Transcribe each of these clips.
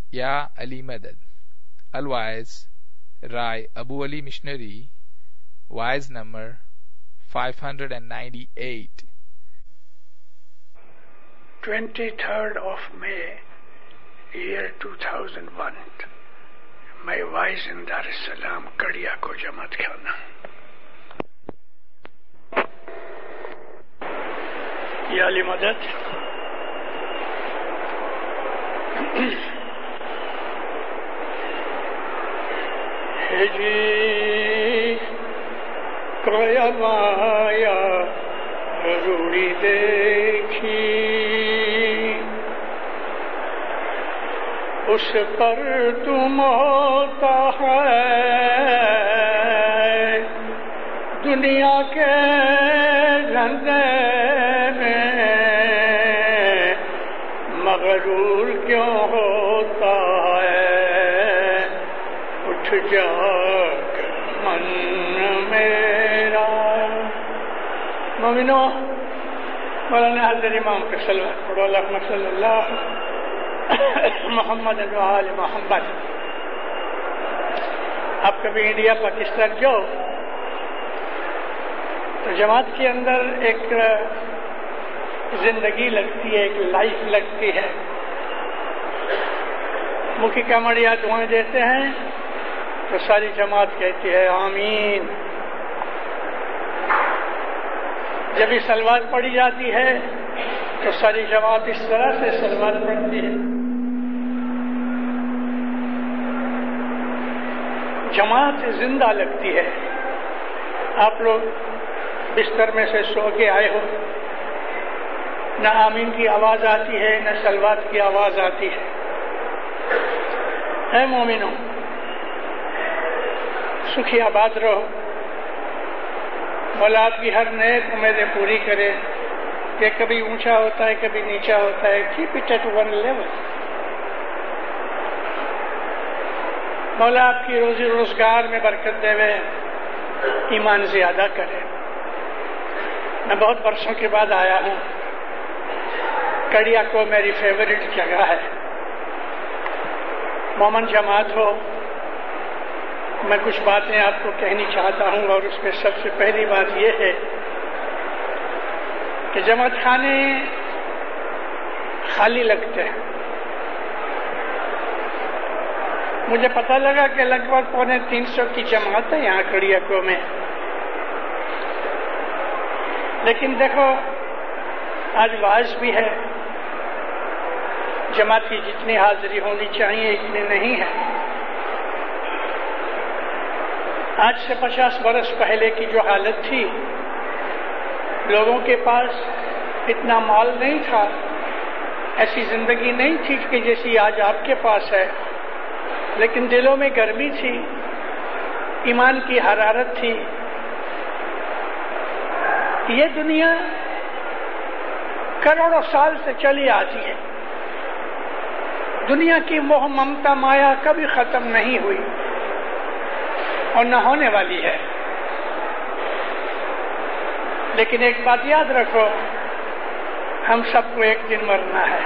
یا علی مدد. الوائز رائے ابو علی مشنری، وائز number 598. 23rd of May, year 2001. میں وائز ان دار السلام کڑیا کو جماعت کھانا. یا علی مدد. ہجی کیا مایا روڑی دیکھی، اس پر تم ہوتا ہے دنیا کے دھندے میں، مغرور کیوں ہوتا ہے اٹھ جاگ من میرا. مومنو، مولانا حضرت امام کے صلوات پڑھو. اللہم صلی اللہ محمد و آل محمد. آپ کبھی انڈیا پاکستان جاؤ تو جماعت کے اندر ایک زندگی لگتی ہے، ایک لائف لگتی ہے. مکھی کمڑیا دعائیں دیتے ہیں تو ساری جماعت کہتی ہے آمین. جب یہ صلوات پڑھی جاتی ہے تو ساری جماعت اس طرح سے صلوات پڑھتی ہے. جماعت زندہ لگتی ہے. آپ لوگ بستر میں سے سو کے آئے ہو، نہ آمین کی آواز آتی ہے نہ صلوات کی آواز آتی ہے. اے مومنوں، سکھی آباد رہو. مولا آپ کی ہر نیک امیدیں پوری کرے کہ کبھی اونچا ہوتا ہے کبھی نیچا ہوتا ہے. Keep it at one level. مولا آپ کی روزی روزگار میں برکت دے، ایمان زیادہ کرے. میں بہت برسوں کے بعد آیا ہوں. کڑیا کو میری فیوریٹ جگہ ہے. مومن جماعت ہو، میں کچھ باتیں آپ کو کہنی چاہتا ہوں، اور اس میں سب سے پہلی بات یہ ہے کہ جماعت خانے خالی لگتے ہیں. مجھے پتہ لگا کہ لگ بھگ 350 کی جماعت ہے یہاں کڑیا کو میں. لیکن دیکھو آج واعظ بھی ہے، جماعت کی جتنی حاضری ہونی چاہیے اتنی نہیں ہے. آج سے 50 برس پہلے کی جو حالت تھی، لوگوں کے پاس اتنا مال نہیں تھا، ایسی زندگی نہیں تھی کہ جیسی آج آپ کے پاس ہے، لیکن دلوں میں گرمی تھی، ایمان کی حرارت تھی. یہ دنیا کروڑوں سال سے چلی آتی ہے. دنیا کی موہ ممتا مایا کبھی ختم نہیں ہوئی اور نہ ہونے والی ہے. لیکن ایک بات یاد رکھو، ہم سب کو ایک دن مرنا ہے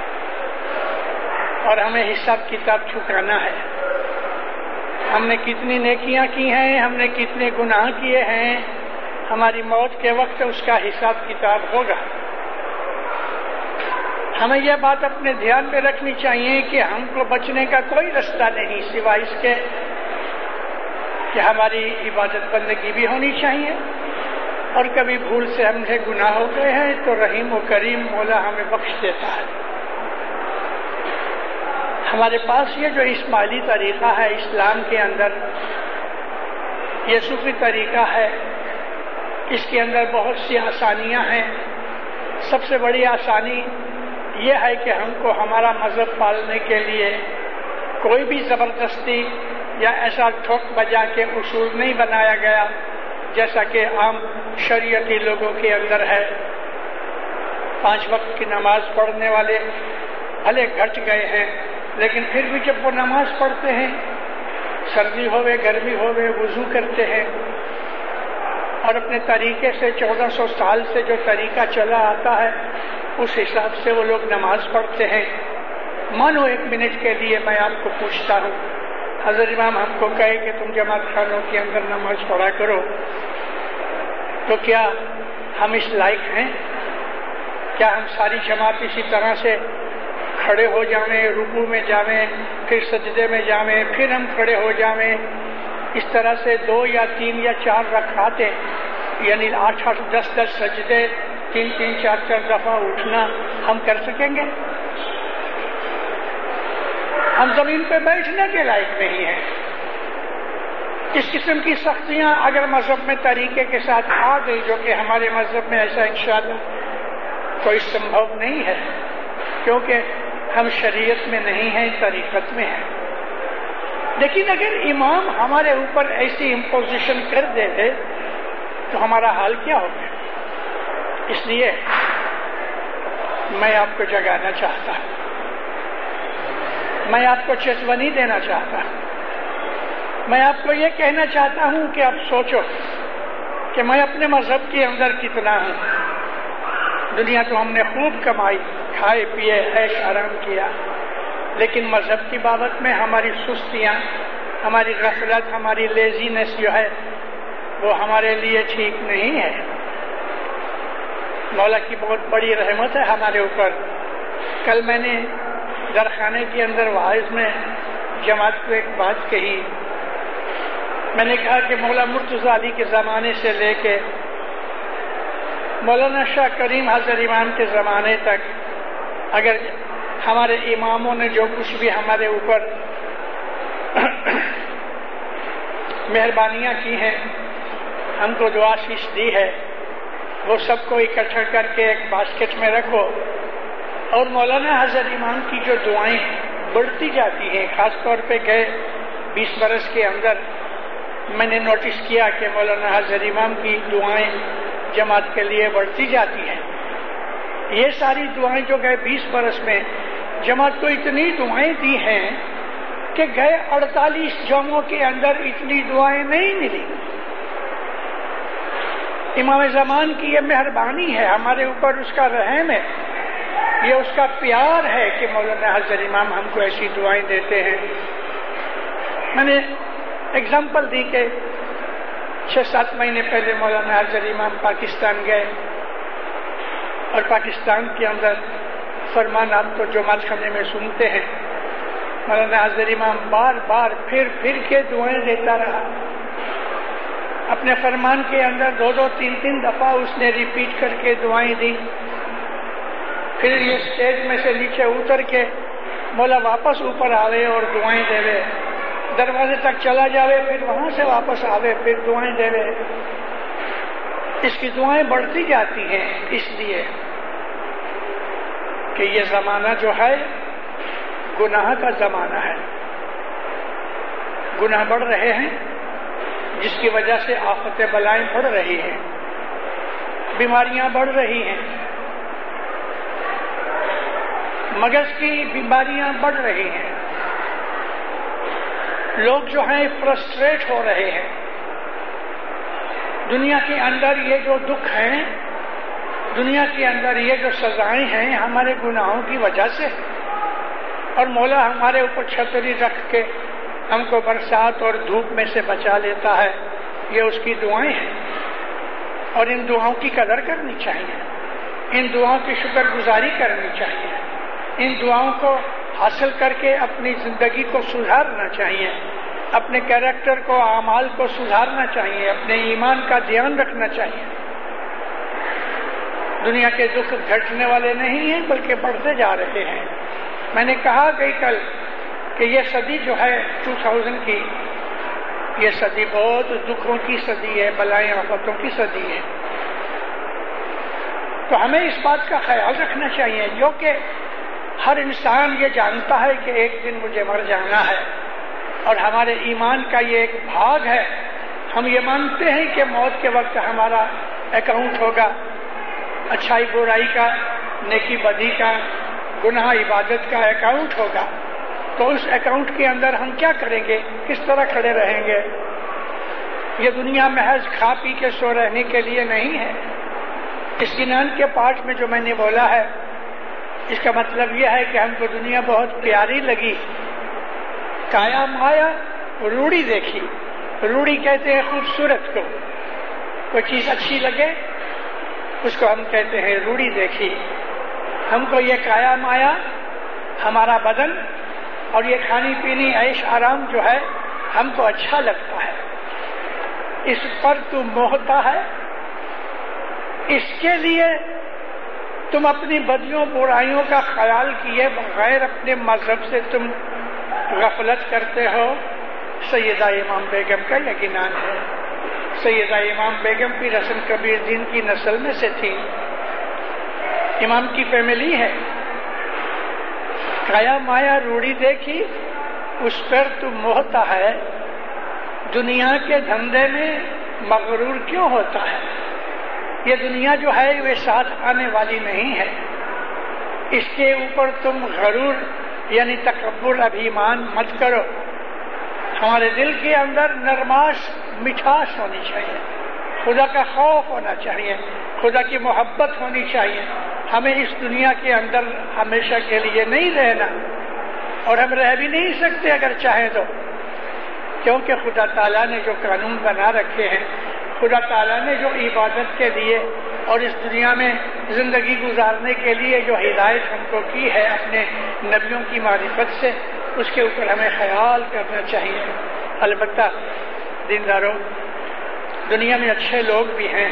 اور ہمیں حساب کتاب چکانا ہے. ہم نے کتنی نیکیاں کی ہیں، ہم نے کتنے گناہ کیے ہیں، ہماری موت کے وقت اس کا حساب کتاب ہوگا. ہمیں یہ بات اپنے دھیان میں رکھنی چاہیے کہ ہم کو بچنے کا کوئی رستہ نہیں سوائے اس کے کہ ہماری عبادت بندگی بھی ہونی چاہیے، اور کبھی بھول سے ہم سے گناہ ہو گئے ہیں تو رحیم و کریم مولا ہمیں بخش دیتا ہے. ہمارے پاس یہ جو اسماعیلی طریقہ ہے اسلام کے اندر، یہ صوفی طریقہ ہے، اس کے اندر بہت سی آسانیاں ہیں. سب سے بڑی آسانی یہ ہے کہ ہم کو ہمارا مذہب پالنے کے لیے کوئی بھی زبردستی یا ایسا ٹھوک بجا کے اصول نہیں بنایا گیا جیسا کہ عام شریعتی لوگوں کے اندر ہے. 5 وقت کی نماز پڑھنے والے بھلے گھٹ گئے ہیں، لیکن پھر بھی جب وہ نماز پڑھتے ہیں، سردی ہوئے گرمی ہوئے وضو کرتے ہیں، اور اپنے طریقے سے 1400 سال سے جو طریقہ چلا آتا ہے اس حساب سے وہ لوگ نماز پڑھتے ہیں. مانو 1 منٹ کے لیے میں آپ کو پوچھتا ہوں، حضرت امام ہم کو کہے کہ تم جماعت خانوں کے اندر نماز پڑھا کرو، تو کیا ہم اس لائق ہیں؟ کیا ہم ساری جماعت اسی طرح سے کھڑے ہو جاویں، رکوع میں جاویں، پھر سجدے میں جاویں، پھر ہم کھڑے ہو جاویں، اس طرح سے 2 یا 3 یا 4 رکعتیں، یعنی 8 10 سجدے، 3 4 دفعہ اٹھنا ہم کر سکیں گے؟ ہم زمین پہ بیٹھنے کے لائق نہیں ہیں۔ اس قسم کی سختیاں اگر مذہب میں طریقے کے ساتھ آ گئی، جو کہ ہمارے مذہب میں ایسا انشاءاللہ کوئی سمبھو نہیں ہے، کیونکہ ہم شریعت میں نہیں ہیں، طریقت میں ہیں۔ لیکن اگر امام ہمارے اوپر ایسی امپوزیشن کر دے تو ہمارا حال کیا ہوگا؟ اس لیے میں آپ کو جگانا چاہتا ہوں، میں آپ کو چیتونی دینا چاہتا ہوں، میں آپ کو یہ کہنا چاہتا ہوں کہ آپ سوچو کہ میں اپنے مذہب کے اندر کتنا ہوں۔ دنیا تو ہم نے خوب کمائی، کھائے پیے، عیش آرام کیا، لیکن مذہب کی بابت میں ہماری سستیاں، ہماری غفلت، ہماری لیزینس جو ہے وہ ہمارے لیے ٹھیک نہیں ہے۔ مولا کی بہت بڑی رحمت ہے ہمارے اوپر۔ کل میں نے درخانے کے اندر واعظ میں جماعت کو ایک بات کہی، میں نے کہا کہ مولا مرتضی علی کے زمانے سے لے کے مولانا شاہ کریم حضرت امام کے زمانے تک اگر ہمارے اماموں نے جو کچھ بھی ہمارے اوپر مہربانیاں کی ہیں، ہم کو دعا آشیش دی ہے، وہ سب کو اکٹھا کر کے ایک باسکٹ میں رکھو، اور مولانا حضرت امام کی جو دعائیں بڑھتی جاتی ہیں، خاص طور پہ گئے 20 برس کے اندر میں نے نوٹس کیا کہ مولانا حضرت امام کی دعائیں جماعت کے لیے بڑھتی جاتی ہیں۔ یہ ساری دعائیں جو گئے 20 برس میں جماعت کو اتنی دعائیں دی ہیں کہ گئے 48 جمعوں کے اندر اتنی دعائیں نہیں ملی۔ امام زمان کی یہ مہربانی ہے ہمارے اوپر، اس کا رحم ہے، یہ اس کا پیار ہے کہ مولانا حضرت امام ہم کو ایسی دعائیں دیتے ہیں۔ میں نے اگزامپل دی کہ 6-7 مہینے پہلے مولانا حضرت امام پاکستان گئے، اور پاکستان کے اندر فرمان آپ تو جماعت خانے میں سنتے ہیں، مولانا حضرت امام بار بار پھر کے دعائیں دیتا رہا۔ اپنے فرمان کے اندر 2-2 3-3 دفعہ اس نے ریپیٹ کر کے دعائیں دی۔ پھر یہ اسٹیج میں سے نیچے اتر کے مولا واپس اوپر آوے اور دعائیں دے، دروازے تک چلا جاوے، پھر وہاں سے واپس آوے، پھر دعائیں دے۔ اس کی دعائیں بڑھتی جاتی ہیں، اس لیے کہ یہ زمانہ جو ہے گناہ کا زمانہ ہے، گناہ بڑھ رہے ہیں، جس کی وجہ سے آفت بلائیں بڑھ رہی ہیں، بیماریاں بڑھ رہی ہیں، مغز کی بیماریاں بڑھ رہی ہیں، لوگ جو ہیں فرسٹریٹ ہو رہے ہیں۔ دنیا کے اندر یہ جو دکھ ہیں، دنیا کے اندر یہ جو سزائیں ہیں، ہمارے گناہوں کی وجہ سے، اور مولا ہمارے اوپر چھتری رکھ کے ہم کو برسات اور دھوپ میں سے بچا لیتا ہے، یہ اس کی دعائیں ہیں، اور ان دعاؤں کی قدر کرنی چاہیے، ان دعاؤں کی شکر گزاری کرنی چاہیے، ان دعاؤں کو حاصل کر کے اپنی زندگی کو سدھارنا چاہیے، اپنے کیریکٹر کو، اعمال کو سدھارنا چاہیے، اپنے ایمان کا دھیان رکھنا چاہیے۔ دنیا کے دکھ گھٹنے والے نہیں ہیں بلکہ بڑھتے جا رہے ہیں۔ میں نے کہا کہ کل کہ یہ صدی جو ہے 2000 کی، یہ صدی بہت دکھوں کی صدی ہے، بلائیں آفتوں کی صدی ہے۔ تو ہمیں اس بات کا خیال رکھنا چاہیے، جو کہ ہر انسان یہ جانتا ہے کہ ایک دن مجھے مر جانا ہے، اور ہمارے ایمان کا یہ ایک بھاگ ہے۔ ہم یہ مانتے ہیں کہ موت کے وقت ہمارا اکاؤنٹ ہوگا، اچھائی برائی کا، نیکی بدی کا، گناہ عبادت کا اکاؤنٹ ہوگا۔ تو اس اکاؤنٹ کے اندر ہم کیا کریں گے، کس طرح کھڑے رہیں گے؟ یہ دنیا محض کھا پی کے سو رہنے کے لیے نہیں ہے۔ اس اطمینان کے پارٹ میں جو میں نے بولا ہے اس کا مطلب یہ ہے کہ ہم کو دنیا بہت پیاری لگی. کایا مایا روڑی دیکھی. روڑی کہتے ہیں خوبصورت کو. کوئی چیز اچھی لگے اس کو ہم کہتے ہیں روڑی دیکھی. ہم کو یہ کایا مایا، ہمارا بدن اور یہ کھانی پینی عیش آرام جو ہے ہم کو اچھا لگتا ہے، اس پر تو موہتا ہے. اس کے لیے تم اپنی بدیوں برائیوں کا خیال کیے بغیر اپنے مذہب سے تم غفلت کرتے ہو. سیدہ امام بیگم کا یقیناً ہے. سیدہ امام بیگم بھی رسن کبیر دین کی نسل میں سے تھی، امام کی فیملی ہے. کایا مایا روڑی دیکھی اس پر تو موہتا ہے. دنیا کے دھندے میں مغرور کیوں ہوتا ہے؟ یہ دنیا جو ہے وہ ساتھ آنے والی نہیں ہے. اس کے اوپر تم غرور یعنی تکبر ابھیمان مت کرو. ہمارے دل کے اندر نرماش مٹھاس ہونی چاہیے، خدا کا خوف ہونا چاہیے، خدا کی محبت ہونی چاہیے. ہمیں اس دنیا کے اندر ہمیشہ کے لیے نہیں رہنا، اور ہم رہ بھی نہیں سکتے اگر چاہیں تو، کیونکہ خدا تعالیٰ نے جو قانون بنا رکھے ہیں، خدا تعالیٰ نے جو عبادت کے لیے اور اس دنیا میں زندگی گزارنے کے لیے جو ہدایت ہم کو کی ہے اپنے نبیوں کی معرفت سے، اس کے اوپر ہمیں خیال کرنا چاہیے. البتہ دینداروں، دنیا میں اچھے لوگ بھی ہیں.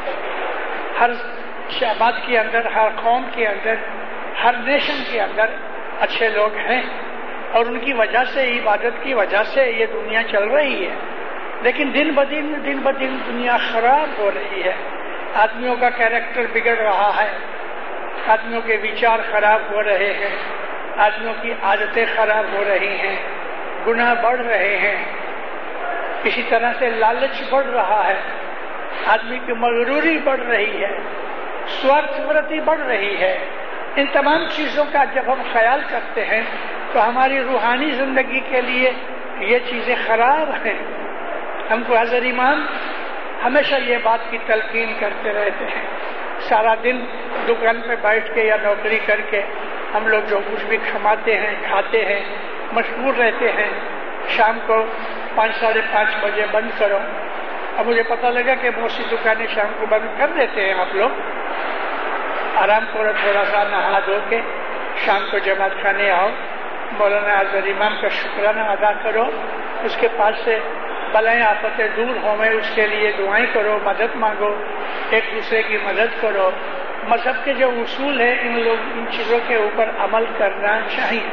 ہر شعبات کے اندر، ہر قوم کے اندر، ہر نیشن کے اندر اچھے لوگ ہیں، اور ان کی وجہ سے، عبادت کی وجہ سے یہ دنیا چل رہی ہے. لیکن دن بدن دنیا خراب ہو رہی ہے. آدمیوں کا کیریکٹر بگڑ رہا ہے، آدمیوں کے وچار خراب ہو رہے ہیں، آدمیوں کی عادتیں خراب ہو رہی ہیں، گناہ بڑھ رہے ہیں. اسی طرح سے لالچ بڑھ رہا ہے، آدمی کی مغروری بڑھ رہی ہے، سوارتھ ورتی بڑھ رہی ہے. ان تمام چیزوں کا جب ہم خیال کرتے ہیں تو ہماری روحانی زندگی کے لیے یہ چیزیں خراب ہیں. ہم کو حضرت امام ہمیشہ یہ بات کی تلقین کرتے رہتے ہیں. سارا دن دکان پہ بیٹھ کے یا نوکری کر کے ہم لوگ جو کچھ بھی کماتے ہیں، کھاتے ہیں، مشغول رہتے ہیں. شام کو 5 ساڑھے 5 بجے بند کرو. اب مجھے پتہ لگا کہ بہت سی دکانیں شام کو بند کر دیتے ہیں. آپ لوگ آرام کرو، تھوڑا سا نہا دھو کے شام کو جماعت کھانے آؤ، مولانا حضرت امام کا شکرانہ ادا کرو، اس کے پاس سے بلائیں آفتیں دور ہوئیں اس کے لیے دعائیں کرو، مدد مانگو، ایک دوسرے کی مدد کرو. مذہب کے جو اصول ہیں ان چیزوں کے اوپر عمل کرنا چاہیے.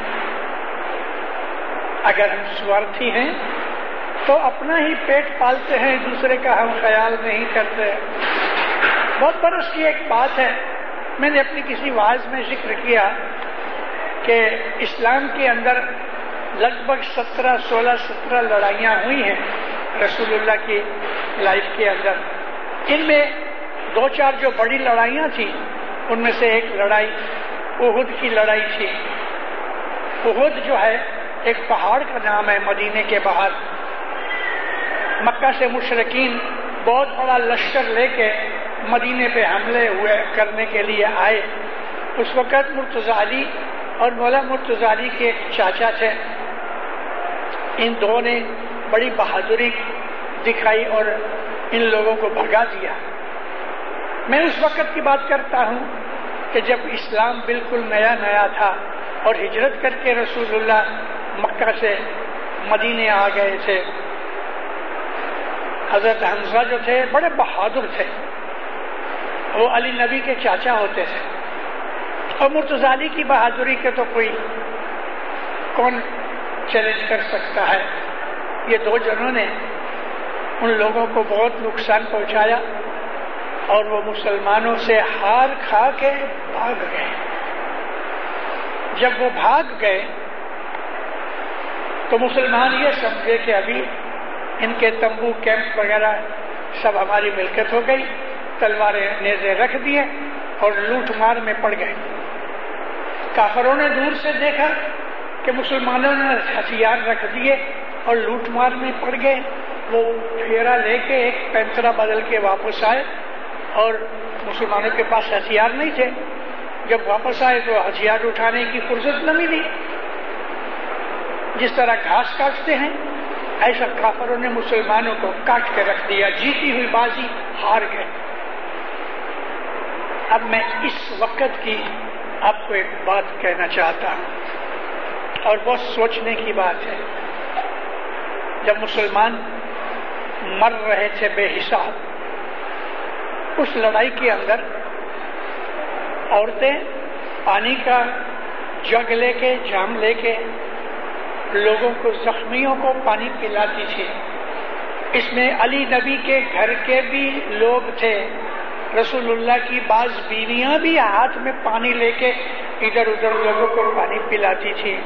اگر ہم سوارتھی ہیں تو اپنا ہی پیٹ پالتے ہیں، دوسرے کا ہم خیال نہیں کرتے. بہت برس کی ایک بات ہے، میں نے اپنی کسی واعظ میں ذکر کیا کہ اسلام کے اندر لگ بھگ 16 لڑائیاں ہوئی ہیں رسول اللہ کی لائف کے اندر. ان میں 2-4 جو بڑی لڑائیاں تھیں ان میں سے ایک لڑائی احد کی لڑائی تھی. احد جو ہے ایک پہاڑ کا نام ہے مدینے کے باہر. مکہ سے مشرکین بہت بڑا لشکر لے کے مدینے پہ حملے ہوئے کرنے کے لیے آئے. اس وقت مرتضی علی اور مولا مرتضی علی کے ایک چاچا تھے. ان دو نے بڑی بہادری دکھائی اور ان لوگوں کو بھگا دیا. میں اس وقت کی بات کرتا ہوں کہ جب اسلام بالکل نیا تھا اور ہجرت کر کے رسول اللہ مکہ سے مدینے آ گئے تھے. حضرت حمزہ جو تھے بڑے بہادر تھے، وہ علی نبی کے چاچا ہوتے تھے، اور مرتضی علی کی بہادری کے تو کون چیلنج کر سکتا ہے. یہ دو جنوں نے ان لوگوں کو بہت نقصان پہنچایا اور وہ مسلمانوں سے ہار کھا کے بھاگ گئے. جب وہ بھاگ گئے تو مسلمان یہ سمجھے کہ ابھی ان کے تمبو کیمپ وغیرہ سب ہماری ملکت ہو گئی، تلواریں نیزے رکھ دیے اور لوٹ مار میں پڑ گئے. کافروں نے دور سے دیکھا کہ مسلمانوں نے ہتھیار رکھ دیے اور لوٹ مار میں پڑ گئے. وہ پھیرا لے کے ایک پینترا بدل کے واپس آئے اور مسلمانوں کے پاس ہتھیار نہیں تھے. جب واپس آئے تو ہتھیار اٹھانے کی فرصت نہ ملی. جس طرح گھاس کاٹتے ہیں ایسا کافروں نے مسلمانوں کو کاٹ کے رکھ دیا. جیتی ہوئی بازی ہار گئے. اب میں اس وقت کی آپ کو ایک بات کہنا چاہتا ہوں اور بہت سوچنے کی بات ہے. جب مسلمان مر رہے تھے بے حساب، اس لڑائی کے اندر عورتیں پانی کا جگ لے کے جام لے کے لوگوں کو، زخمیوں کو پانی پلاتی تھی. اس میں علی نبی کے گھر کے بھی لوگ تھے. رسول اللہ کی بعض بیویاں بھی ہاتھ میں پانی لے کے ادھر ادھر لوگوں کو پانی پلاتی تھی.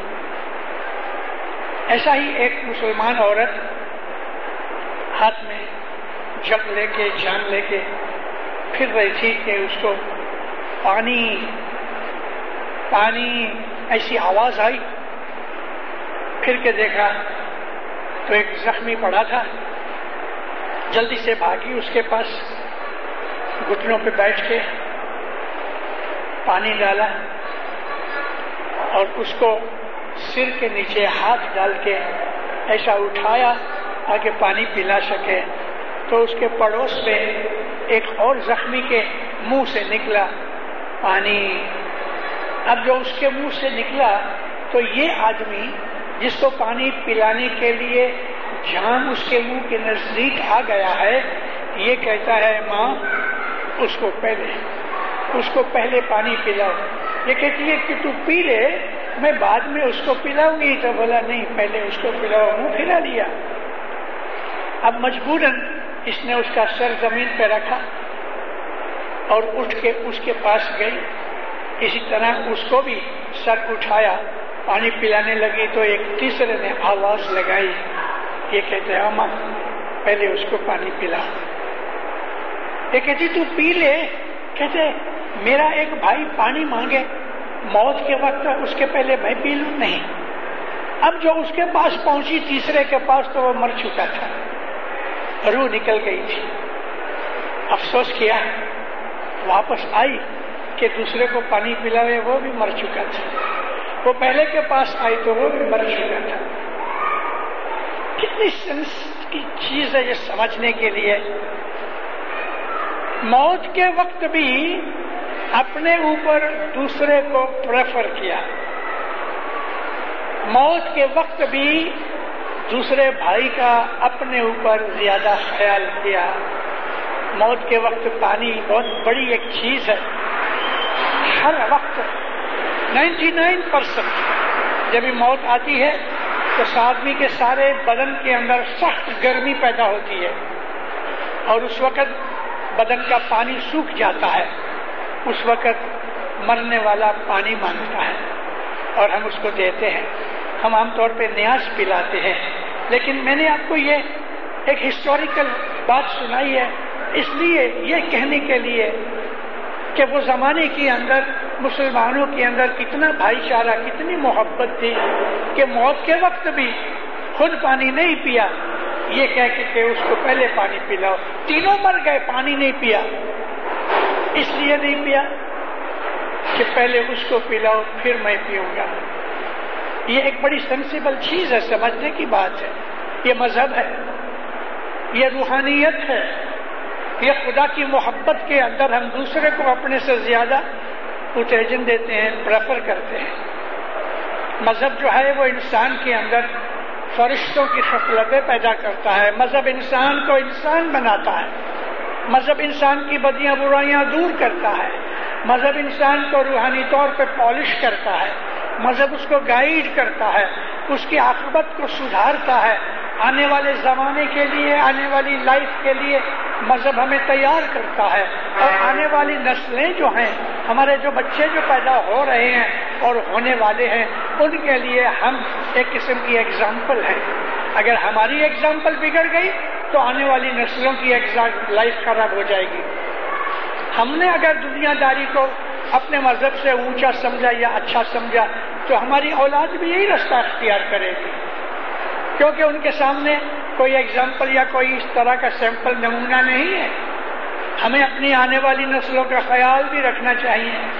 ایسا ہی ایک مسلمان عورت ہاتھ میں جگ لے کے جام لے کے پھر رہی تھی کہ اس کو پانی پانی ایسی آواز آئی. پھر کے دیکھا تو ایک زخمی پڑا تھا. جلدی سے بھاگی اس کے پاس، گھٹنوں پہ بیٹھ کے پانی ڈالا اور اس کو سر کے نیچے ہاتھ ڈال کے ایسا اٹھایا تاکہ پانی پلا سکے. تو اس کے پڑوس میں ایک اور زخمی کے منہ سے نکلا پانی. اب جو اس کے منہ سے نکلا تو یہ آدمی جس کو پانی پلانے کے لیے جام اس کے منہ کے نزدیک آ گیا ہے، یہ کہتا ہے ماں اس کو پہلے پانی پلاؤ. یہ کہتی ہے کہ تو پی لے، میں بعد میں اس کو پلاؤں گی. تو بولا نہیں، پہلے اس کو پلاؤ. منہ پھیلا لیا. اب مجبوراً اس نے اس کا سر زمین پہ رکھا اور اٹھ کے اس کے پاس گئی. اسی طرح اس کو بھی سر اٹھایا، پانی پلانے لگی. تو ایک تیسرے نے آواز لگائی، یہ کہتے ہیں ماں پہلے اس کو پانی پلا. یہ کہتی تو پی لے. کہتے میرا ایک بھائی پانی مانگے موت کے وقت، اس کے پہلے میں پی لوں؟ نہیں. اب جو اس کے پاس پہنچی تیسرے کے پاس تو وہ مر چکا تھا، روح نکل گئی تھی. افسوس کیا، واپس آئی کہ دوسرے کو پانی پلاوے، وہ بھی مر چکا تھا. وہ پہلے کے پاس آئی تو وہ بھی مر چکا تھا. کتنی سینس کی چیز ہے یہ سمجھنے کے لیے. موت کے وقت بھی اپنے اوپر دوسرے کو پریفر کیا. موت کے وقت بھی دوسرے بھائی کا اپنے اوپر زیادہ خیال کیا. موت کے وقت پانی بہت بڑی ایک چیز ہے. ہر وقت 99% جب موت آتی ہے تو آدمی کے سارے بدن کے اندر سخت گرمی پیدا ہوتی ہے اور اس وقت بدن کا پانی سوکھ جاتا ہے. اس وقت مرنے والا پانی مانگتا ہے اور ہم اس کو دیتے ہیں. ہم عام طور پہ نیاز پلاتے ہیں، لیکن میں نے آپ کو یہ ایک ہسٹوریکل بات سنائی ہے اس لیے یہ کہنے کے لیے کہ وہ زمانے کے اندر مسلمانوں کے اندر کتنا بھائی چارہ، کتنی محبت تھی کہ موت کے وقت بھی خود پانی نہیں پیا، یہ کہہ کے کہ اس کو پہلے پانی پلاؤ. تینوں مر گئے، پانی نہیں پیا. اس لیے نہیں پیا کہ پہلے اس کو پلاؤ پھر میں پیوں گا. یہ ایک بڑی سینسیبل چیز ہے، سمجھنے کی بات ہے. یہ مذہب ہے، یہ روحانیت ہے، یہ خدا کی محبت کے اندر ہم دوسرے کو اپنے سے زیادہ اتیجن دیتے ہیں، پریفر کرتے ہیں. مذہب جو ہے وہ انسان کے اندر فرشتوں کی خصلتیں پیدا کرتا ہے. مذہب انسان کو انسان بناتا ہے. مذہب انسان کی بدیاں برائیاں دور کرتا ہے. مذہب انسان کو روحانی طور پہ پالش کرتا ہے. مذہب اس کو گائیڈ کرتا ہے، اس کی عاقبت کو سدھارتا ہے. آنے والے زمانے کے لیے، آنے والی لائف کے لیے مذہب ہمیں تیار کرتا ہے. اور آنے والی نسلیں جو ہیں، ہمارے جو بچے جو پیدا ہو رہے ہیں اور ہونے والے ہیں، ان کے لیے ہم ایک قسم کی ایگزامپل ہیں. اگر ہماری ایگزامپل بگڑ گئی تو آنے والی نسلوں کی لائف خراب ہو جائے گی. ہم نے اگر دنیا داری کو اپنے مذہب سے اونچا سمجھا یا اچھا سمجھا تو ہماری اولاد بھی یہی رستہ اختیار کرے گی، کیونکہ ان کے سامنے کوئی ایگزامپل یا کوئی اس طرح کا سیمپل نمونہ نہیں ہے. ہمیں اپنی آنے والی نسلوں کا خیال بھی رکھنا چاہیے.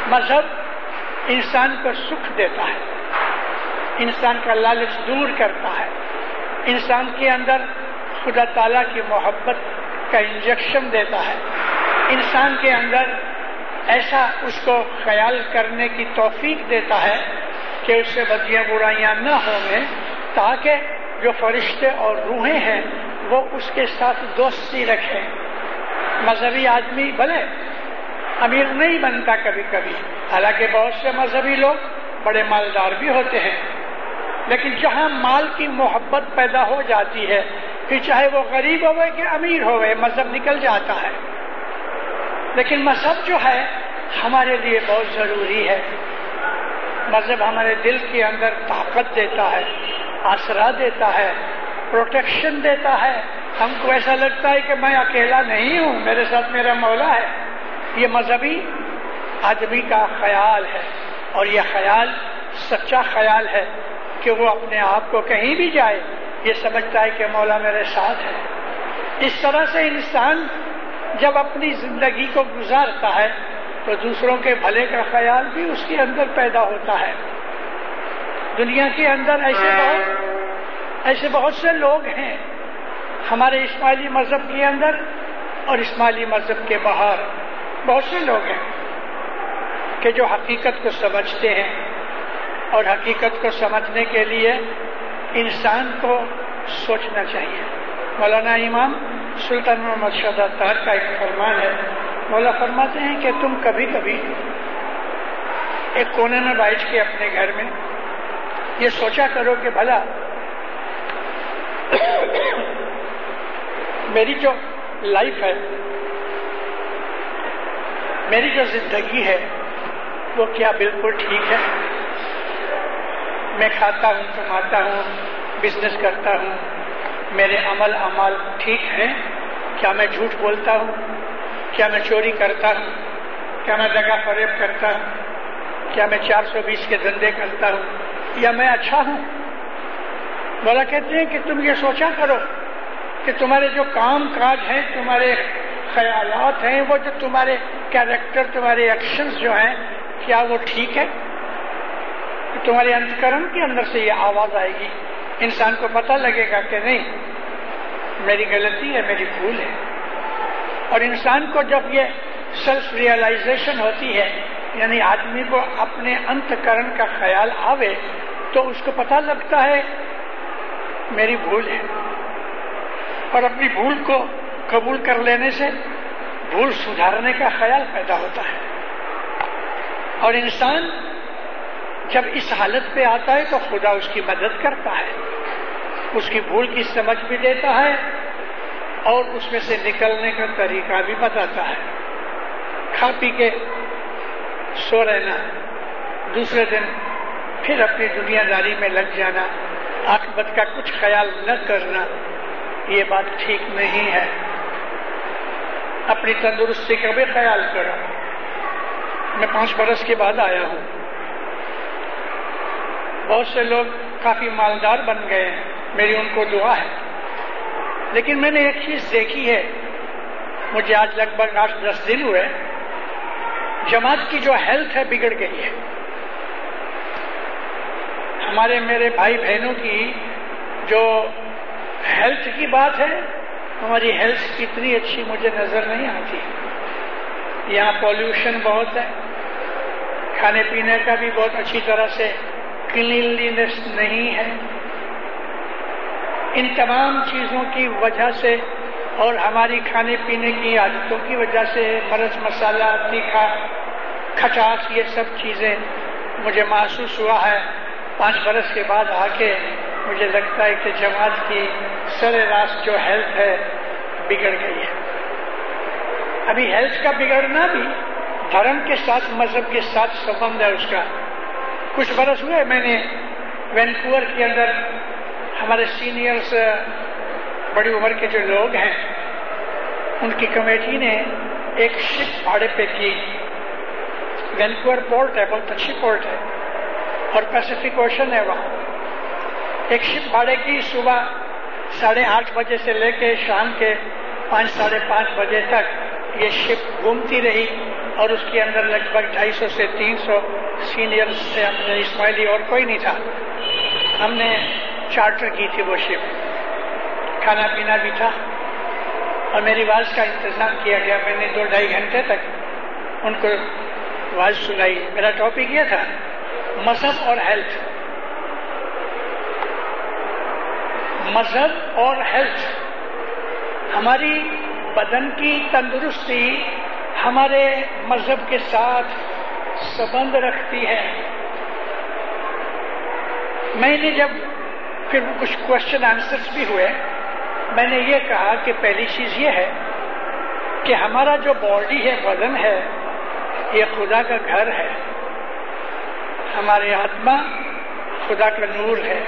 مذہب انسان کو سکھ دیتا ہے، انسان کا لالچ دور کرتا ہے، انسان کے اندر خدا تعالیٰ کی محبت کا انجیکشن دیتا ہے، انسان کے اندر ایسا اس کو خیال کرنے کی توفیق دیتا ہے کہ اس سے بدیاں برائیاں نہ ہوں، تاکہ جو فرشتے اور روحیں ہیں وہ اس کے ساتھ دوستی رکھیں۔ مذہبی آدمی بھلے امیر نہیں بنتا کبھی کبھی، حالانکہ بہت سے مذہبی لوگ بڑے مالدار بھی ہوتے ہیں، لیکن جہاں مال کی محبت پیدا ہو جاتی ہے، پھر چاہے وہ غریب ہوئے کہ امیر ہوئے، مذہب نکل جاتا ہے۔ لیکن مذہب جو ہے ہمارے لیے بہت ضروری ہے۔ مذہب ہمارے دل کے اندر طاقت دیتا ہے، آسرا دیتا ہے، پروٹیکشن دیتا ہے۔ ہم کو ایسا لگتا ہے کہ میں اکیلا نہیں ہوں، میرے ساتھ میرا مولا ہے۔ یہ مذہبی آدمی کا خیال ہے، اور یہ خیال سچا خیال ہے کہ وہ اپنے آپ کو کہیں بھی جائے یہ سمجھتا ہے کہ مولا میرے ساتھ ہے۔ اس طرح سے انسان جب اپنی زندگی کو گزارتا ہے تو دوسروں کے بھلے کا خیال بھی اس کے اندر پیدا ہوتا ہے۔ دنیا کے اندر ایسے بہت سے لوگ ہیں ہمارے اسماعیلی مذہب کے اندر اور اسماعیلی مذہب کے باہر، بہت سے لوگ ہیں کہ جو حقیقت کو سمجھتے ہیں، اور حقیقت کو سمجھنے کے لیے انسان کو سوچنا چاہیے۔ مولانا امام سلطان محمد شہزاد اتار کا ایک فرمان ہے، مولا فرماتے ہیں کہ تم کبھی کبھی ایک کونے میں بیٹھ کے اپنے گھر میں یہ سوچا کرو کہ بھلا میری جو لائف ہے، میری جو زندگی ہے وہ کیا بالکل ٹھیک ہے؟ میں کھاتا ہوں، کماتا ہوں، بزنس کرتا ہوں، میرے عمل اعمال ٹھیک ہیں؟ کیا میں جھوٹ بولتا ہوں؟ کیا میں چوری کرتا ہوں؟ کیا میں دغا فریب کرتا ہوں؟ کیا میں 420 کے دھندے کرتا ہوں؟ یا میں اچھا ہوں؟ مولا کہتے ہیں کہ تم یہ سوچا کرو کہ تمہارے جو کام کاج ہیں، تمہارے خیالات ہیں، وہ جو تمہارے کیریکٹر، تمہارے ایکشنز جو ہیں، کیا وہ ٹھیک ہے؟ تمہارے انتکرن کے اندر سے یہ آواز آئے گی، انسان کو پتہ لگے گا کہ نہیں، میری غلطی ہے، میری بھول ہے۔ اور انسان کو جب یہ سیلف ریئلائزیشن ہوتی ہے، یعنی آدمی کو اپنے انتکرن کا خیال آوے، تو اس کو پتہ لگتا ہے میری بھول ہے، اور اپنی بھول کو قبول کر لینے سے بھول سدھارنے کا خیال پیدا ہوتا ہے۔ اور انسان جب اس حالت پہ آتا ہے تو خدا اس کی مدد کرتا ہے، اس کی بھول کی سمجھ بھی دیتا ہے اور اس میں سے نکلنے کا طریقہ بھی بتاتا ہے۔ کھا پی کے سو رہنا، دوسرے دن پھر اپنی دنیا داری میں لگ جانا، عاقبت کا کچھ خیال نہ کرنا، یہ بات ٹھیک نہیں ہے۔ اپنی تندرستی کا بھی خیال کرو۔ میں 5 برس کے بعد آیا ہوں، بہت سے لوگ کافی مالدار بن گئے ہیں، میری ان کو دعا ہے، لیکن میں نے ایک چیز دیکھی ہے، مجھے آج لگ بھگ 8-10 دن ہوئے، جماعت کی جو ہیلتھ ہے بگڑ گئی ہے۔ میرے بھائی بہنوں کی جو ہیلتھ کی بات ہے، ہماری ہیلتھ اتنی اچھی مجھے نظر نہیں آتی۔ یہاں پولوشن بہت ہے، کھانے پینے کا بھی بہت اچھی طرح سے کلینلینس نہیں ہے۔ ان تمام چیزوں کی وجہ سے اور ہماری کھانے پینے کی عادتوں کی وجہ سے مرچ، مسالہ، تیکھا، کھٹاس، یہ سب چیزیں مجھے محسوس ہوا ہے۔ 5 برس کے بعد آ کے مجھے لگتا ہے کہ جماعت کی سر راست جو ہیلتھ ہے بگڑ گئی ہے۔ ابھی ہیلتھ کا بگڑنا بھی دھرم کے ساتھ، مذہب کے ساتھ سبند ہے اس کا۔ کچھ برس ہوئے میں نے وینکوور کے اندر ہمارے سینئرز، بڑی عمر کے جو لوگ ہیں، ان کی کمیٹی نے ایک شپ بھاڑے پہ کی۔ وینکوور پورٹ ہے، بہت اچھی پورٹ ہے اور پیسیفک اوشن ہے وہاں۔ ایک شپ بھاڑے کی، صبح 8:30 بجے سے لے کے شام کے 5 ساڑھے 5 بجے تک یہ شپ گھومتی رہی، اور اس کے اندر لگ بھگ 250 سے 300 سینئرز تھے. اپنے اسماعیلی اور کوئی نہیں تھا. ہم نے چارٹر کی تھی وہ شپ. کھانا پینا بھی تھا اور میری واز کا انتظام کیا گیا. میں نے 2-2.5 گھنٹے تک ان کو واز سنائی. میرا ٹاپک یہ تھا مذہب اور ہیلتھ. مذہب اور ہیلتھ. ہماری بدن کی تندرستی ہمارے مذہب کے ساتھ سبند رکھتی ہے. میں نے جب پھر کچھ کوشچن آنسرز بھی ہوئے, میں نے یہ کہا کہ پہلی چیز یہ ہے کہ ہمارا جو باڈی ہے, بدن ہے, یہ خدا کا گھر ہے. ہمارے آتما خدا کا نور ہے.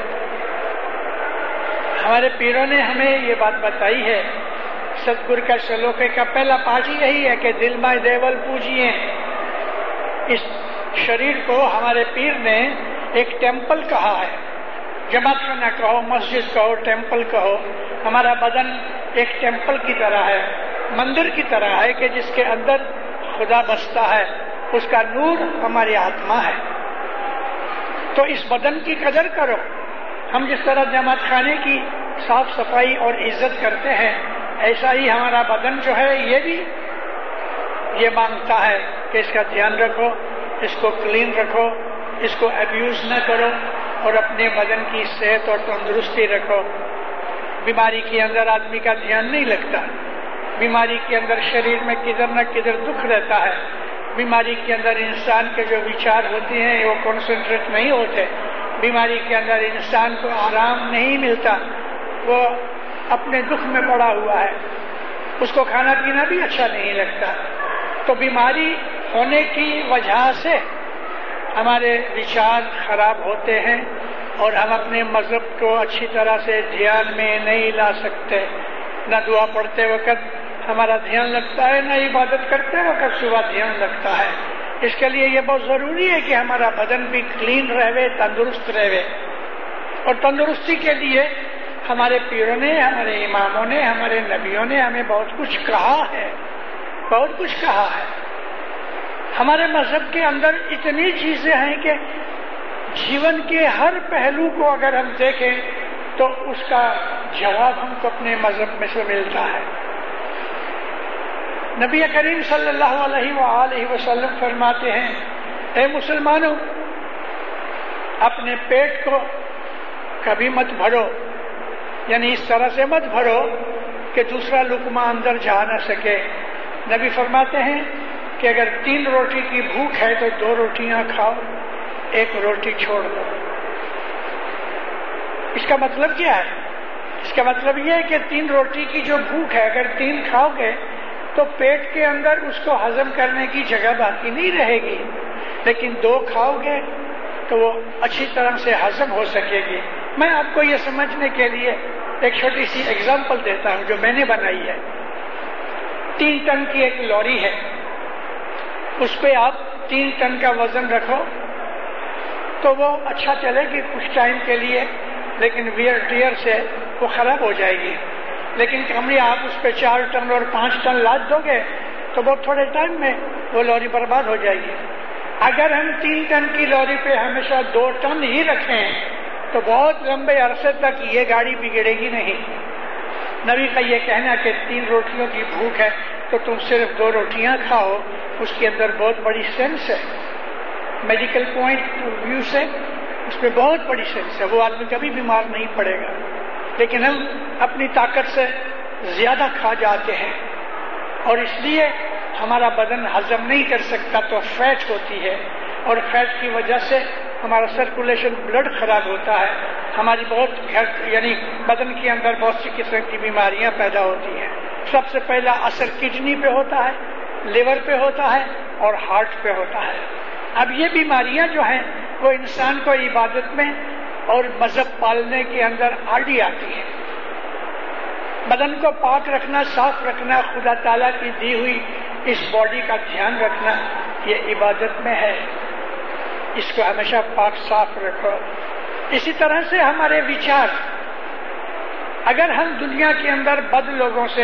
ہمارے پیروں نے ہمیں یہ بات بتائی ہے. ستگور کا شلوکے کا پہلا پاٹ یہی ہے کہ دل میں دیول پوجیے. اس شریر کو ہمارے پیر نے ایک ٹیمپل کہا ہے. جماعت خانہ کہو, مسجد کہو, ٹیمپل کہو. ہمارا بدن ایک ٹیمپل کی طرح ہے, مندر کی طرح ہے کہ جس کے اندر خدا بستا ہے. اس کا نور ہماری آتما ہے. تو اس بدن کی قدر کرو. ہم جس طرح جماعت خانے کی صاف صفائی اور عزت کرتے ہیں, ایسا ہی ہمارا بدن جو ہے یہ بھی یہ مانگتا ہے کہ اس کا دھیان رکھو, اس کو کلین رکھو, اس کو ابیوز نہ کرو اور اپنے بدن کی صحت اور تندرستی رکھو. بیماری کے اندر آدمی کا دھیان نہیں لگتا. بیماری کے اندر شریر میں کدھر نہ کدھر دکھ رہتا ہے. بیماری کے اندر انسان کے جو وچار ہوتے ہیں وہ کنسنٹریٹ نہیں ہوتے. بیماری کے اندر انسان کو آرام نہیں ملتا. وہ اپنے دکھ میں پڑا ہوا ہے. اس کو کھانا پینا بھی اچھا نہیں لگتا. تو بیماری ہونے کی وجہ سے ہمارے وچار خراب ہوتے ہیں اور ہم اپنے مذہب کو اچھی طرح سے دھیان میں نہیں لا سکتے. نہ دعا پڑھتے وقت ہمارا دھیان لگتا ہے, نہ عبادت کرتے وقت صبح دھیان لگتا ہے. اس کے لیے یہ بہت ضروری ہے کہ ہمارا بدن بھی کلین رہے, تندرست رہے. اور تندرستی کے لیے ہمارے پیروں نے, ہمارے اماموں نے, ہمارے نبیوں نے ہمیں بہت کچھ کہا ہے, بہت کچھ کہا ہے. ہمارے مذہب کے اندر اتنی چیزیں ہیں کہ جیون کے ہر پہلو کو اگر ہم دیکھیں تو اس کا جواب ہم کو اپنے مذہب میں سے ملتا ہے. نبی کریم صلی اللہ علیہ وآلہ وسلم فرماتے ہیں, اے مسلمانوں, اپنے پیٹ کو کبھی مت بھرو, یعنی اس طرح سے مت بھرو کہ دوسرا لقمہ اندر جا نہ سکے. نبی فرماتے ہیں کہ اگر 3 روٹی کی بھوک ہے تو 2 روٹیاں کھاؤ, 1 روٹی چھوڑ دو. اس کا مطلب کیا ہے؟ اس کا مطلب یہ ہے کہ 3 روٹی کی جو بھوک ہے, اگر 3 کھاؤ گے تو پیٹ کے اندر اس کو ہضم کرنے کی جگہ باقی نہیں رہے گی, لیکن 2 کھاؤ گے تو وہ اچھی طرح سے ہضم ہو سکے گی. میں آپ کو یہ سمجھنے کے لیے ایک چھوٹی سی ایگزامپل دیتا ہوں جو میں نے بنائی ہے. 3 ٹن کی ایک لوری ہے, اس پہ آپ 3 ٹن کا وزن رکھو تو وہ اچھا چلے گی کچھ ٹائم کے لیے, لیکن ویئر ٹیئر سے وہ خراب ہو جائے گی. لیکن کمری آپ اس پہ 4 ٹن اور 5 ٹن لاد دو گے تو بہت تھوڑے ٹائم میں وہ لوری برباد ہو جائے گی. اگر ہم 3 ٹن کی لوری پہ ہمیشہ 2 ٹن ہی رکھیں تو بہت لمبے عرصے تک یہ گاڑی بگڑے گی نہیں. نبی کا یہ کہنا کہ 3 روٹیوں کی بھوک ہے تو تم صرف 2 روٹیاں کھاؤ, اس کے اندر بہت بڑی سینس ہے. میڈیکل پوائنٹ ویو سے اس میں بہت بڑی سینس ہے. وہ آدمی کبھی بیمار نہیں پڑے گا. لیکن ہم اپنی طاقت سے زیادہ کھا جاتے ہیں اور اس لیے ہمارا بدن ہضم نہیں کر سکتا تو فیٹ ہوتی ہے, اور فیٹ کی وجہ سے ہمارا سرکولیشن بلڈ خراب ہوتا ہے. ہماری بہت یعنی بدن کے اندر بہت سی قسم کی بیماریاں پیدا ہوتی ہیں. سب سے پہلا اثر کڈنی پہ ہوتا ہے, لیور پہ ہوتا ہے اور ہارٹ پہ ہوتا ہے. اب یہ بیماریاں جو ہیں وہ انسان کو عبادت میں اور مذہب پالنے کے اندر آڑی آتی ہے. بدن کو پاک رکھنا, صاف رکھنا, خدا تعالیٰ کی دی ہوئی اس باڈی کا دھیان رکھنا, یہ عبادت میں ہے. اس کو ہمیشہ پاک صاف رکھو. اسی طرح سے ہمارے وچار, اگر ہم دنیا کے اندر بد لوگوں سے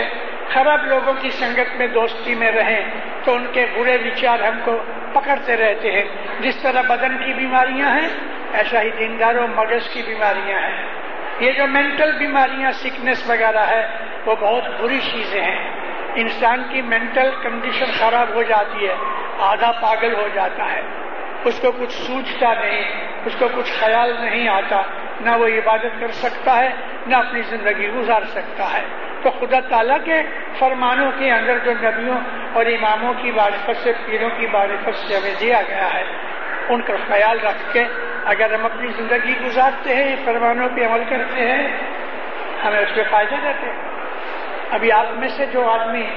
خراب لوگوں کی سنگت میں دوستی میں رہیں تو ان کے برے وچار ہم کو پکڑتے رہتے ہیں. جس طرح بدن کی بیماریاں ہیں ایسا ہی دینداروں مغز کی بیماریاں ہیں. یہ جو مینٹل بیماریاں سکنس وغیرہ ہے وہ بہت بری چیزیں ہیں. انسان کی مینٹل کنڈیشن خراب ہو جاتی ہے, آدھا پاگل ہو جاتا ہے, اس کو کچھ سوچتا نہیں, اس کو کچھ خیال نہیں آتا, نہ وہ عبادت کر سکتا ہے نہ اپنی زندگی گزار سکتا ہے. تو خدا تعالیٰ کے فرمانوں کے اندر جو نبیوں اور اماموں کی معرفت سے, پیروں کی معرفت سے ہمیں دیا گیا ہے, ان کا خیال رکھ کے اگر ہم اپنی زندگی گزارتے ہیں, فرمانوں پہ عمل کرتے ہیں, ہمیں اس پہ فائدے دیتے ہیں. ابھی آپ میں سے جو آدمی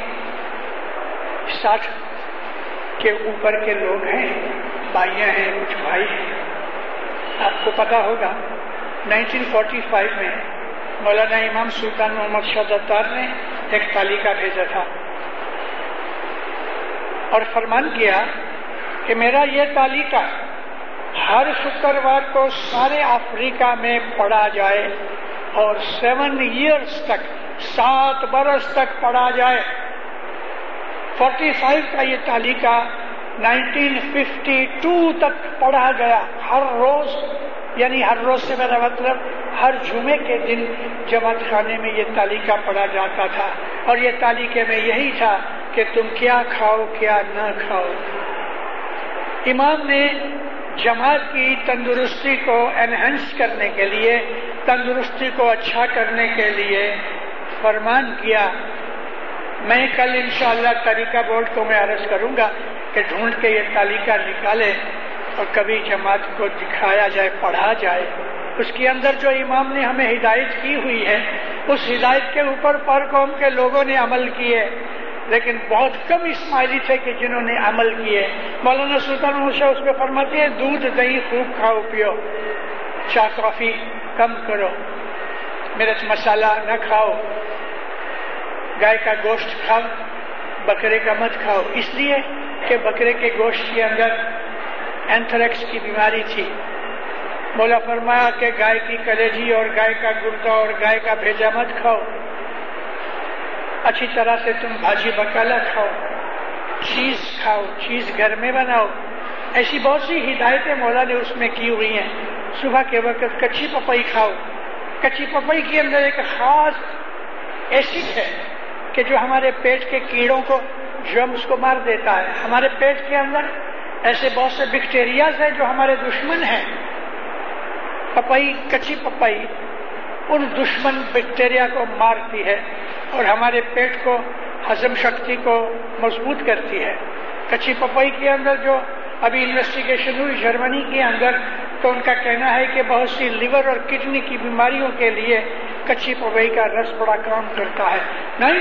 60 کے اوپر کے لوگ ہیں, بھائیاں ہیں, کچھ بھائی ہیں, آپ کو پتا ہوگا 1945 میں مولانا امام سلطان محمد شاہ اتار نے ایک تعلیقہ بھیجا تھا اور فرمان کیا کہ میرا یہ تعلیقہ ہر شکروار کو سارے افریقہ میں پڑھا جائے اور 7 ایئرس تک, 7 برس تک پڑھا جائے. 45 کا یہ تعلیقہ 1952 تک پڑھا گیا ہر روز, یعنی ہر روز سے میرا مطلب ہر جمعے کے دن جماعت خانے میں یہ تعلیقہ پڑھا جاتا تھا. اور یہ تعلیقے میں یہی تھا کہ تم کیا کھاؤ کیا نہ کھاؤ. امام نے جماعت کی تندرستی کو انہینس کرنے کے لیے, تندرستی کو اچھا کرنے کے لیے فرمان کیا. میں کل انشاءاللہ طریقہ بورڈ کو میں عرض کروں گا کہ ڈھونڈ کے یہ تعلیقہ نکالے اور کبھی جماعت کو دکھایا جائے, پڑھا جائے. اس کے اندر جو امام نے ہمیں ہدایت کی ہوئی ہے اس ہدایت کے اوپر پر قوم کے لوگوں نے عمل کیے, لیکن بہت کم اسماعیلی تھے کہ جنہوں نے عمل کیے. مولانا سلطان محمد شاہ اس پہ فرماتے ہیں دودھ دہی خوب کھاؤ پیو, چائے کافی کم کرو, مرچ مسالہ نہ کھاؤ, گائے کا گوشت کھاؤ, بکرے کا مت کھاؤ, اس لیے کہ بکرے کے گوشت کے اندر اینتھریکس کی بیماری تھی. مولا فرمایا کہ گائے کی کلیجی اور گائے کا گردہ اور گائے کا بھیجا مت کھاؤ, اچھی طرح سے تم بھاجی بکالا کھاؤ, چیز کھاؤ, چیز گھر میں بناؤ. ایسی بہت سی ہدایتیں مولا نے اس میں کی ہوئی ہیں. صبح کے وقت کچی پپائی کھاؤ. کچی پپائی کے اندر ایک خاص ایسڈ ہے کہ جو ہمارے پیٹ کے کیڑوں کو, جرمز کو مار دیتا ہے. ہمارے پیٹ کے اندر ایسے بہت سے بیکٹیریاز ہیں جو ہمارے دشمن ہیں. پپائی, کچی پپائی ان دشمن بیکٹیریا کو مارتی ہے اور ہمارے پیٹ کو, ہضم شکتی کو مضبوط کرتی ہے. کچی پپائی کے اندر جو ابھی انویسٹیگیشن ہوئی جرمنی کے اندر, تو ان کا کہنا ہے کہ بہت سی لیور اور کڈنی کی بیماریوں کے لیے کچی پپائی کا رس بڑا کام کرتا ہے.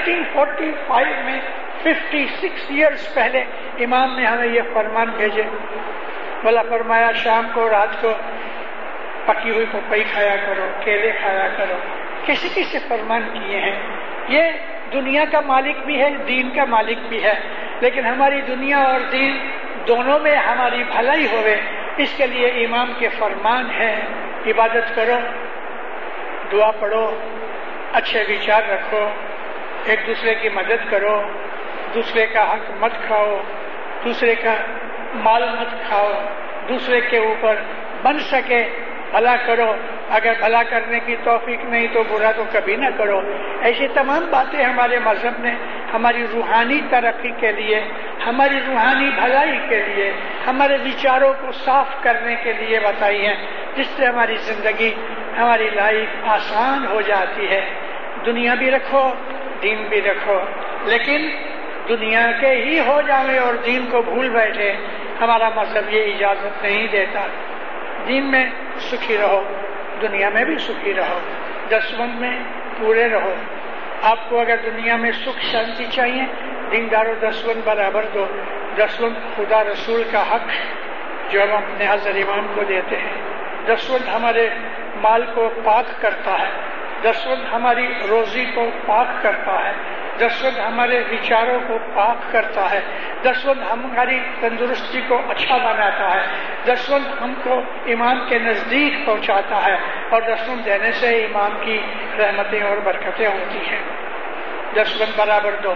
1945 میں 56 ایئرس پہلے امام نے ہمیں یہ فرمان بھیجے. بولا فرمایا شام کو رات کو پکی ہوئی پپائی کھایا کرو, کیلے کھایا کرو. کسی کسی فرمان کیے ہیں. یہ دنیا کا مالک بھی ہے, دین کا مالک بھی ہے, لیکن ہماری دنیا اور دین دونوں میں ہماری بھلائی ہوئے اس کے لیے امام کے فرمان ہے. عبادت کرو, دعا پڑھو, اچھے وچار رکھو, ایک دوسرے کی مدد کرو, دوسرے کا حق مت کھاؤ, دوسرے کا مال مت کھاؤ, دوسرے کے اوپر بن سکے بھلا کرو, اگر بھلا کرنے کی توفیق نہیں تو برا تو کبھی نہ کرو. ایسی تمام باتیں ہمارے مذہب نے ہماری روحانی ترقی کے لیے, ہماری روحانی بھلائی کے لیے, ہمارے وچاروں کو صاف کرنے کے لیے بتائی ہیں, جس سے ہماری زندگی, ہماری لائف آسان ہو جاتی ہے. دنیا بھی رکھو, دین بھی رکھو, لیکن دنیا کے ہی ہو جاوے اور دین کو بھول بیٹھے, ہمارا مذہب یہ اجازت نہیں دیتا. دین میں سکھی رہو, دنیا میں بھی سکھی رہو, دسوند میں پورے رہو. آپ کو اگر دنیا میں سکھ شانتی چاہیے, دینداروں دسوند برابر دو. دسوند خدا رسول کا حق جو ہم اپنے حضرت امام کو دیتے ہیں. دسوند ہمارے مال کو پاک کرتا ہے, دسوند ہماری روزی کو پاک کرتا ہے, دسوند ہمارے وچاروں کو پاک کرتا ہے, دسوند ہماری تندرستی کو اچھا بناتا ہے, دسوند ہم کو امام کے نزدیک پہنچاتا ہے, اور دسوند دینے سے امام کی رحمتیں اور برکتیں ہوتی ہیں. 10 برابر دو.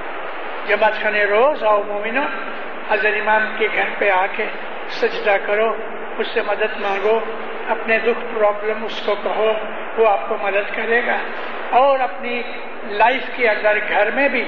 جماعت خانے روز آؤ مومنو, حضرت امام کے گھر پہ آ کے سجدہ کرو, اس سے مدد مانگو, اپنے دکھ پرابلم اس کو کہو, وہ آپ کو مدد کرے گا. اور اپنی لائف کے اندر گھر میں بھی,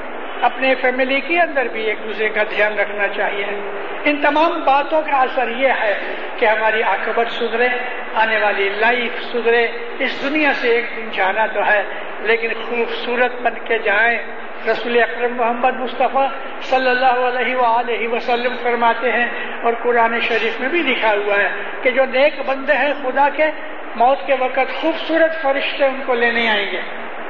اپنے فیملی کے اندر بھی ایک دوسرے کا دھیان رکھنا چاہیے. ان تمام باتوں کا اثر یہ ہے کہ ہماری عاقبت سدھرے, آنے والی لائف سدھرے. اس دنیا سے ایک دن جانا تو ہے, لیکن خوبصورت بن کے جائیں. رسول اکرم محمد مصطفیٰ صلی اللہ علیہ وآلہ وسلم فرماتے ہیں, اور قرآن شریف میں بھی لکھا ہوا ہے کہ جو نیک بندے ہیں خدا کے, موت کے وقت خوبصورت فرشتے ان کو لینے آئیں گے.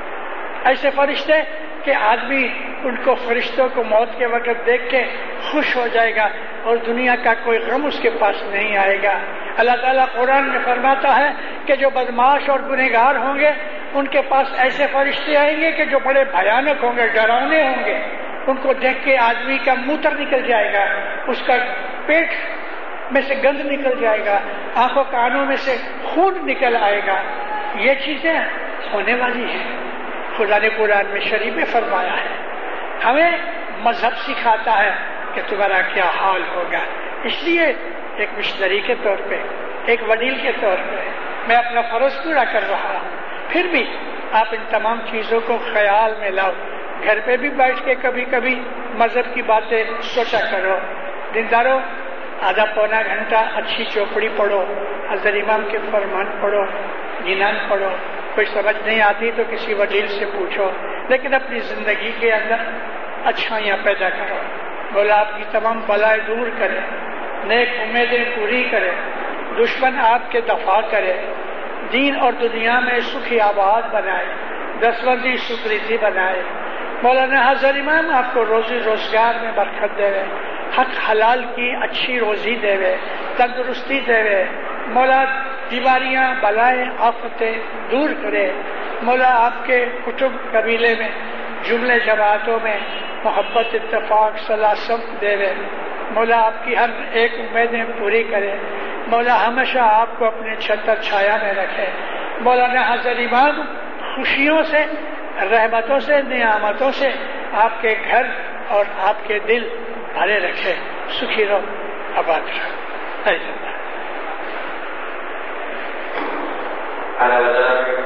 ایسے فرشتے کہ آدمی ان کو, فرشتوں کو موت کے وقت دیکھ کے خوش ہو جائے گا اور دنیا کا کوئی غم اس کے پاس نہیں آئے گا. اللہ تعالیٰ قرآن میں فرماتا ہے کہ جو بدماش اور گنہگار ہوں گے ان کے پاس ایسے فرشتے آئیں گے کہ جو بڑے بھیانک ہوں گے, ڈراؤنے ہوں گے. ان کو دیکھ کے آدمی کا موتر نکل جائے گا, اس کا پیٹ میں سے گند نکل جائے گا, آنکھوں کانوں میں سے خون نکل آئے گا. یہ چیزیں ہونے والی ہیں. خدا نے قرآن میں شریف میں فرمایا ہے. ہمیں مذہب سکھاتا ہے کہ تمہارا کیا حال ہوگا. اس لیے ایک مشتری کے طور پہ, ایک وڈیل کے طور پہ میں اپنا فرض پورا کر رہا ہوں. پھر بھی آپ ان تمام چیزوں کو خیال میں لاؤ. گھر پہ بھی بیٹھ کے کبھی کبھی مذہب کی باتیں سوچا کرو. دینداروں, آدھا پونا گھنٹہ اچھی چوپڑی پڑھو, حضرت امام کے فرمان پڑھو, جنان پڑھو. کوئی سمجھ نہیں آتی تو کسی وڈیل سے پوچھو, لیکن اپنی زندگی کے اندر اچھائیاں پیدا کرو. مولا آپ کی تمام بلائیں دور کرے, نیک امیدیں پوری کرے, دشمن آپ کے دفاع کرے, دین اور دنیا میں سکھی آباد بنائے, دستبندی سپریتی بنائے. مولانا حضرت امام آپ کو روزی روزگار میں برکت دے, حق حلال کی اچھی روزی دے, تندرستی دے. مولا بیماریاں, بلائیں, آفتیں دور کرے. مولا آپ کے کتب قبیلے میں, جملے جماعتوں میں محبت, اتفاق, صلاح سمت دے. مولا آپ کی ہر ایک امیدیں پوری کرے. مولا ہمیشہ آپ کو اپنے چھتر چھایا میں رکھے. مولانا حضرت امام خوشیوں سے, رحمتوں سے, نعمتوں سے آپ کے گھر اور آپ کے دل بھرے رکھے. سکھی رہو, آباد رہو.